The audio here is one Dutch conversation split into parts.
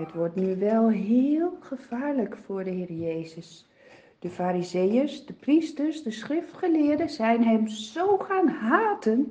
Dit wordt nu wel heel gevaarlijk voor de Heer Jezus. De Farizeeërs, de priesters, de schriftgeleerden zijn hem zo gaan haten.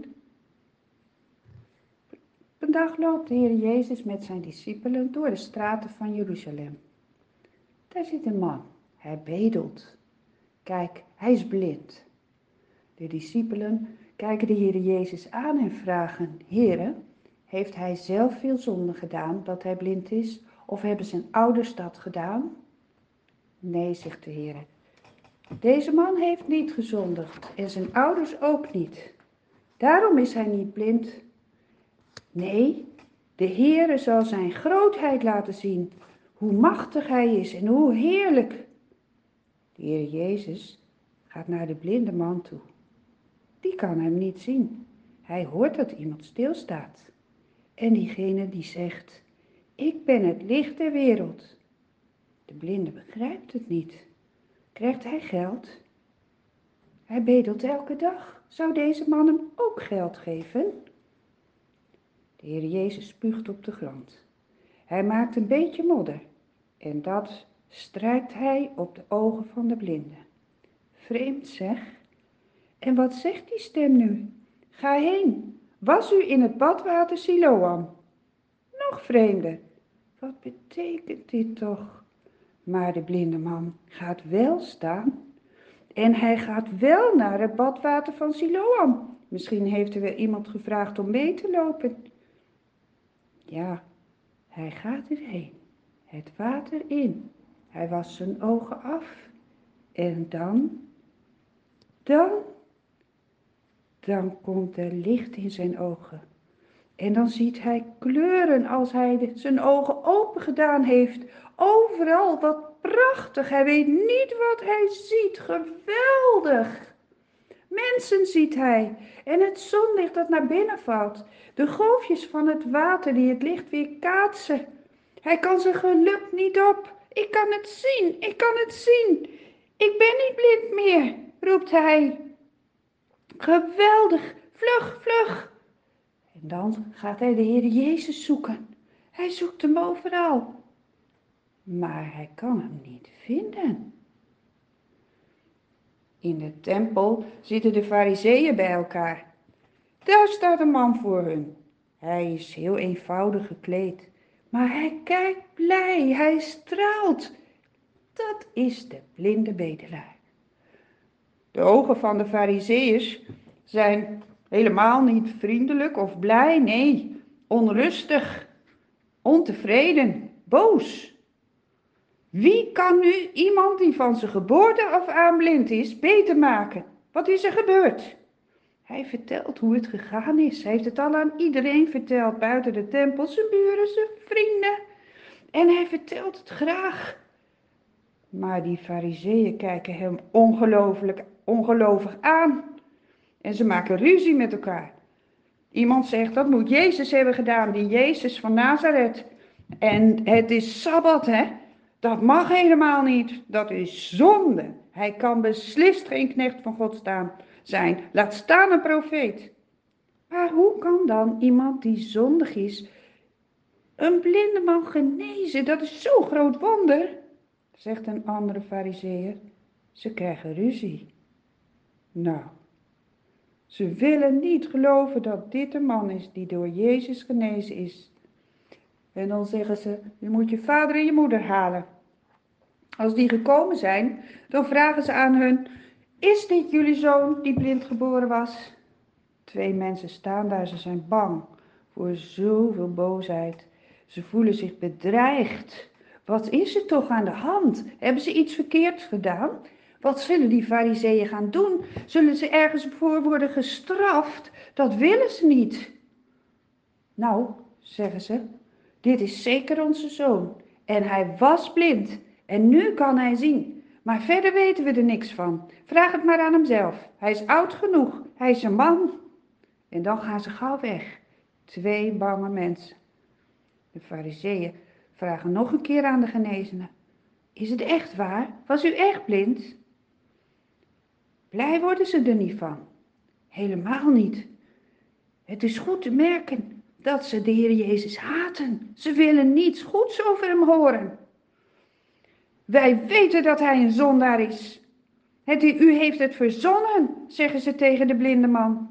Op een dag loopt de Heer Jezus met zijn discipelen door de straten van Jeruzalem. Daar zit een man, hij bedelt. Kijk, hij is blind. De discipelen kijken de Heer Jezus aan en vragen: Heere, heeft hij zelf veel zonde gedaan dat hij blind is? Of hebben zijn ouders dat gedaan? Nee, zegt de Heer. Deze man heeft niet gezondigd en zijn ouders ook niet. Daarom is hij niet blind. Nee, de Heere zal zijn grootheid laten zien, hoe machtig hij is en hoe heerlijk. De Heer Jezus gaat naar de blinde man toe. Die kan hem niet zien. Hij hoort dat iemand stilstaat. En diegene die zegt: ik ben het licht der wereld. De blinde begrijpt het niet. Krijgt hij geld? Hij bedelt elke dag. Zou deze man hem ook geld geven? De Heer Jezus spuugt op de grond. Hij maakt een beetje modder en dat strijkt hij op de ogen van de blinde. Vreemd zeg. En wat zegt die stem nu? Ga heen, was u in het badwater Siloam. Nog vreemder. Wat betekent dit toch? Maar de blinde man gaat wel staan. En hij gaat wel naar het badwater van Siloam. Misschien heeft er wel iemand gevraagd om mee te lopen. Ja, hij gaat erheen. Het water in. Hij wast zijn ogen af. En dan komt er licht in zijn ogen. En dan ziet hij kleuren als hij zijn ogen open gedaan heeft. Overal, wat prachtig. Hij weet niet wat hij ziet. Geweldig. Mensen ziet hij. En het zonlicht dat naar binnen valt. De golfjes van het water die het licht weer kaatsen. Hij kan zijn geluk niet op. Ik kan het zien, ik kan het zien. Ik ben niet blind meer, roept hij. Geweldig, vlug, vlug. En dan gaat hij de Heer Jezus zoeken. Hij zoekt hem overal. Maar hij kan hem niet vinden. In de tempel zitten de Farizeeën bij elkaar. Daar staat een man voor hun. Hij is heel eenvoudig gekleed. Maar hij kijkt blij, hij straalt. Dat is de blinde bedelaar. De ogen van de Farizeeërs zijn helemaal niet vriendelijk of blij, nee, onrustig, ontevreden, boos. Wie kan nu iemand die van zijn geboorte af aan blind is, beter maken? Wat is er gebeurd? Hij vertelt hoe het gegaan is. Hij heeft het al aan iedereen verteld, buiten de tempel, zijn buren, zijn vrienden. En hij vertelt het graag. Maar die Farizeeën kijken hem ongelovig aan. En ze maken ruzie met elkaar. Iemand zegt, dat moet Jezus hebben gedaan, die Jezus van Nazareth. En het is Sabbat, hè? Dat mag helemaal niet. Dat is zonde. Hij kan beslist geen knecht van God zijn. Laat staan een profeet. Maar hoe kan dan iemand die zondig is een blinde man genezen? Dat is zo'n groot wonder, zegt een andere Farizeeër. Ze krijgen ruzie. Nou, ze willen niet geloven dat dit een man is die door Jezus genezen is. En dan zeggen ze, je moet je vader en je moeder halen. Als die gekomen zijn, dan vragen ze aan hun, is dit jullie zoon die blind geboren was? 2 mensen staan daar, ze zijn bang voor zoveel boosheid. Ze voelen zich bedreigd. Wat is er toch aan de hand? Hebben ze iets verkeerds gedaan? Wat zullen die Farizeeën gaan doen? Zullen ze ergens voor worden gestraft? Dat willen ze niet. Nou, zeggen ze, dit is zeker onze zoon. En hij was blind. En nu kan hij zien. Maar verder weten we er niks van. Vraag het maar aan hemzelf. Hij is oud genoeg. Hij is een man. En dan gaan ze gauw weg. 2 bange mensen. De Farizeeën vragen nog een keer aan de genezene. Is het echt waar? Was u echt blind? Blij worden ze er niet van. Helemaal niet. Het is goed te merken dat ze de Heer Jezus haten. Ze willen niets goeds over hem horen. Wij weten dat hij een zondaar is. U heeft het verzonnen, zeggen ze tegen de blinde man.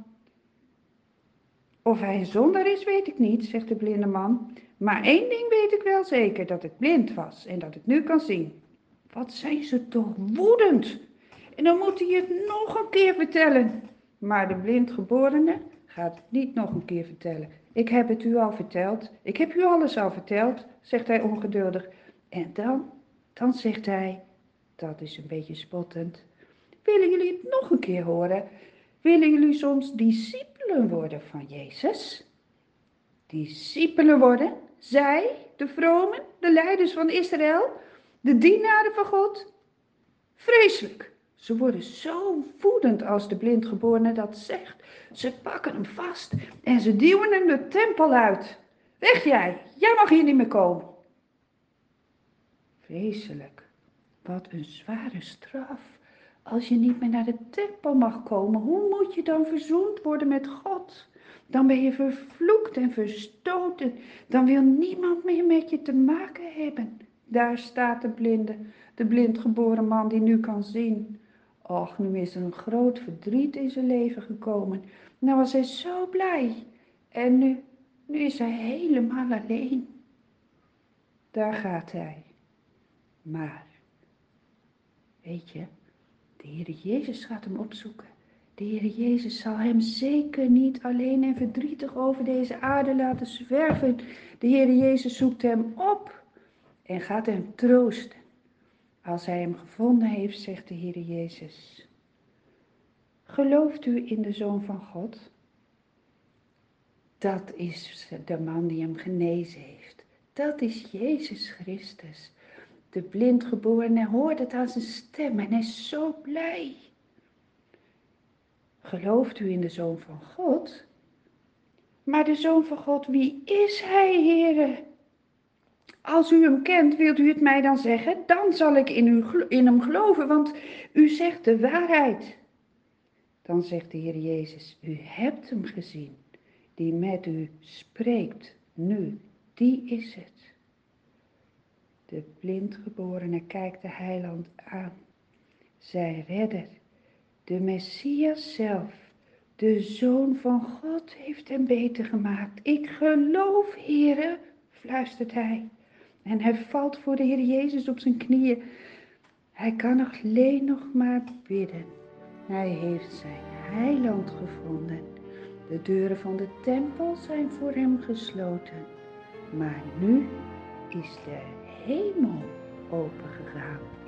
Of hij een zondaar is, weet ik niet, zegt de blinde man. Maar één ding weet ik wel zeker, dat het blind was en dat het nu kan zien. Wat zijn ze toch woedend. En dan moet hij het nog een keer vertellen. Maar de blindgeborene gaat het niet nog een keer vertellen. Ik heb het u al verteld. Ik heb u alles al verteld, zegt hij ongeduldig. En dan zegt hij, dat is een beetje spottend. Willen jullie het nog een keer horen? Willen jullie soms discipelen worden van Jezus? Discipelen worden? Zij, de vromen, de leiders van Israël, de dienaren van God? Vreselijk. Ze worden zo woedend als de blindgeborene dat zegt. Ze pakken hem vast en ze duwen hem de tempel uit. Weg jij mag hier niet meer komen. Vreselijk. Wat een zware straf. Als je niet meer naar de tempel mag komen, hoe moet je dan verzoend worden met God? Dan ben je vervloekt en verstoten. Dan wil niemand meer met je te maken hebben. Daar staat de blindgeboren man die nu kan zien. Och, nu is er een groot verdriet in zijn leven gekomen. Nou was hij zo blij. En nu is hij helemaal alleen. Daar gaat hij. Maar, weet je, de Heer Jezus gaat hem opzoeken. De Heer Jezus zal hem zeker niet alleen en verdrietig over deze aarde laten zwerven. De Heer Jezus zoekt hem op en gaat hem troosten. Als hij hem gevonden heeft, zegt de Heer Jezus: gelooft u in de Zoon van God? Dat is de man die hem genezen heeft. Dat is Jezus Christus. De blindgeborene hoort het aan zijn stem en is zo blij. Gelooft u in de Zoon van God? Maar de Zoon van God, wie is hij, Heere? Als u hem kent, wilt u het mij dan zeggen? Dan zal ik in hem geloven, want u zegt de waarheid. Dan zegt de Heer Jezus: u hebt hem gezien, die met u spreekt nu, die is het. De blindgeborene kijkt de heiland aan, zijn redder, de Messias zelf, de Zoon van God heeft hem beter gemaakt. Ik geloof, Heere, fluistert hij. En hij valt voor de Heer Jezus op zijn knieën. Hij kan alleen nog maar bidden. Hij heeft zijn heiland gevonden. De deuren van de tempel zijn voor hem gesloten. Maar nu is de hemel opengegaan.